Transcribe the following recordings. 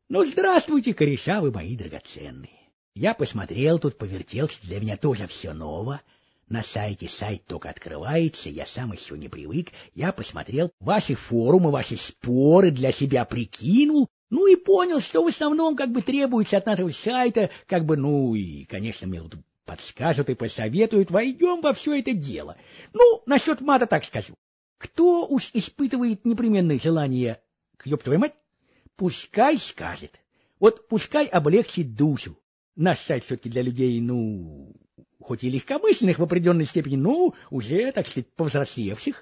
Ну, здравствуйте, кореша вы мои драгоценные. Я посмотрел тут, повертелся, для меня тоже все ново. На сайте сайт только открывается, я сам еще не привык. Я посмотрел ваши форумы, ваши споры, для себя прикинул, ну и понял, что в основном как бы требуется от нашего сайта, как бы, ну и, конечно, мне тут подскажут и посоветуют, войдем во все это дело. Ну, насчет мата так скажу. Кто уж испытывает непременное желание, ёб твою мать, пускай скажет. Вот пускай облегчит душу. Наш сайт все-таки для людей, ну, хоть и легкомысленных в определенной степени, но уже, так сказать, повзрослевших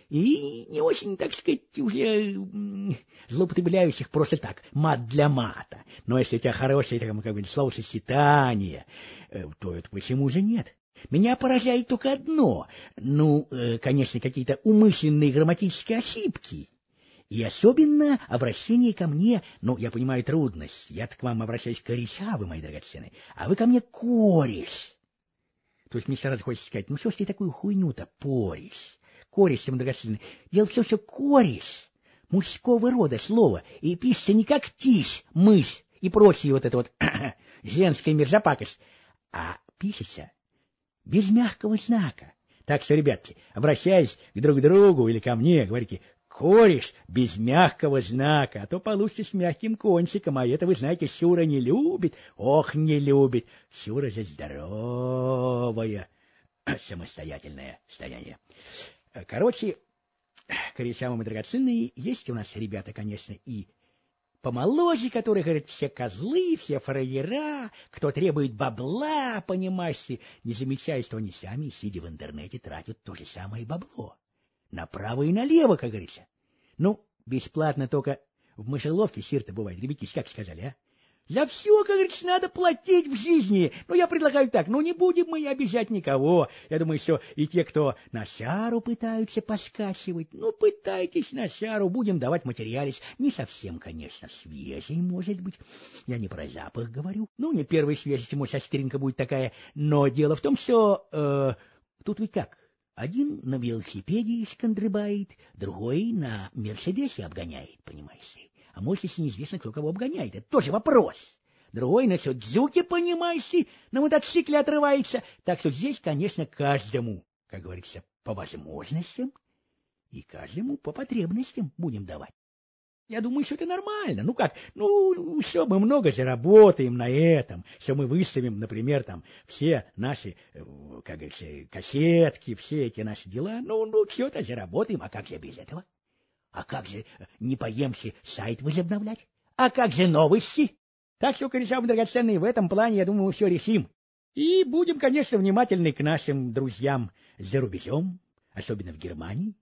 и не очень, так сказать, уже злоупотребляющих просто так, мат для мата. Но если у тебя хорошее, как бы, словосочетание, то это почему же нет? Меня поражает только одно, ну, конечно, какие-то умышленные грамматические ошибки. И особенно обращение ко мне, ну, я понимаю трудность, я-то к вам обращаюсь кореша, вы мои драгоценные, а вы ко мне кореш. То есть мне сразу хочется сказать, ну что ж ты такую хуйню-то порешь? Кореш, мой драгоценный, дело в том, что кореш мужского рода слово, и пишется не как тишь, мышь и прочие вот это вот женская мерзопакость, а пишется без мягкого знака. Так что, ребятки, обращаясь друг к другу или ко мне, говорите кореш без мягкого знака, а то получится с мягким кончиком, а это, вы знаете, Шура не любит, ох, не любит. Шура же здоровая, самостоятельное состояние. Короче, кореша мои драгоценные, есть у нас ребята, конечно, и помоложе, которые говорят, все козлы, все фраера, кто требует бабла, понимаешь, не замечая, что они сами, сидя в интернете, тратят то же самое бабло. Направо и налево, как говорится. Ну, бесплатно только в мышеловке сыр-то бывает. Ребятки, как сказали, а? За все, как говорится, надо платить в жизни. Ну, я предлагаю так, ну, не будем мы обижать никого. Я думаю, что и те, кто на шару пытаются поскачивать, ну, пытайтесь на шару, будем давать материалец. Не совсем, конечно, свежий, может быть. Я не про запах говорю. Ну, не первой свежести, может, остринка будет такая. Но дело в том, что тут ведь как? Один на велосипеде шкандрыбает, другой на Мерседесе обгоняет, понимаешь ли. А может, если неизвестно, кто кого обгоняет, это тоже вопрос. Другой на Судзуке, понимаешь ли, на мотоцикле отрывается. Так что здесь, конечно, каждому, как говорится, по возможностям и каждому по потребностям будем давать. Я думаю, что это нормально. Ну как, ну, все, мы много заработаем на этом, что мы выставим, например, там, все наши, как говорится, кассетки, все эти наши дела, ну, все-то заработаем, а как же без этого? А как же не поемся сайт возобновлять? А как же новости? Так что, кореша драгоценные, в этом плане, я думаю, мы все решим. И будем, конечно, внимательны к нашим друзьям за рубежом, особенно в Германии.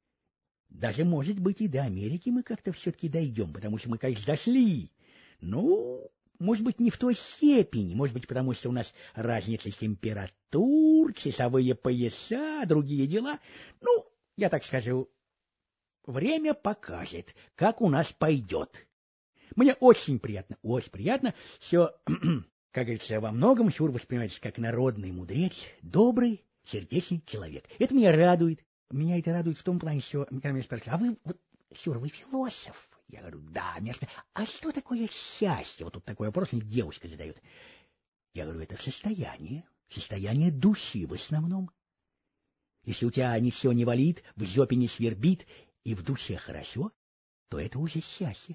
Даже, может быть, и до Америки мы как-то все-таки дойдем, потому что мы, конечно, дошли. Ну, может быть, не в той степени, может быть, потому что у нас разница температур, часовые пояса, другие дела. Ну, я так скажу, время покажет, как у нас пойдет. Мне очень приятно, что, как говорится, во многом Шур воспринимается как народный мудрец, добрый, сердечный человек. Это меня радует. Меня это радует в том плане, что когда меня спрашивают, а вы, вот, Шур, вы философ? Я говорю, да, а что такое счастье? Вот тут такой вопрос мне девушка задает. Я говорю, это состояние души в основном. Если у тебя ничего не болит, в жопе не свербит и в душе хорошо, то это уже счастье.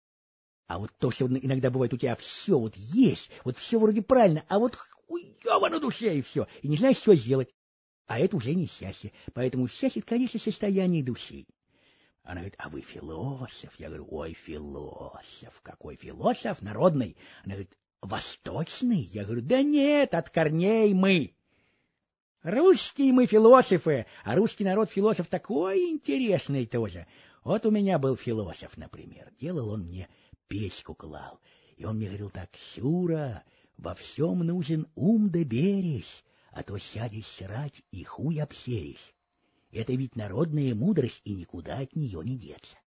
А вот то, что иногда бывает, у тебя все вот есть, вот все вроде правильно, а вот хуёво на душе и все, и не знаешь, что сделать. А это уже не счастье. Поэтому счастье, конечно, состояние души. Она говорит, а вы философ? Я говорю, ой, философ. Какой философ? Народный. Она говорит, восточный? Я говорю, да нет, от корней мы. Русские мы философы, а русский народ философ такой интересный тоже. Вот у меня был философ, например. Делал он мне печку клал. И он мне говорил так, Шура, во всем нужен ум да бережь, а то сядешь срать и хуй обсерешь. Это ведь народная мудрость, и никуда от нее не деться.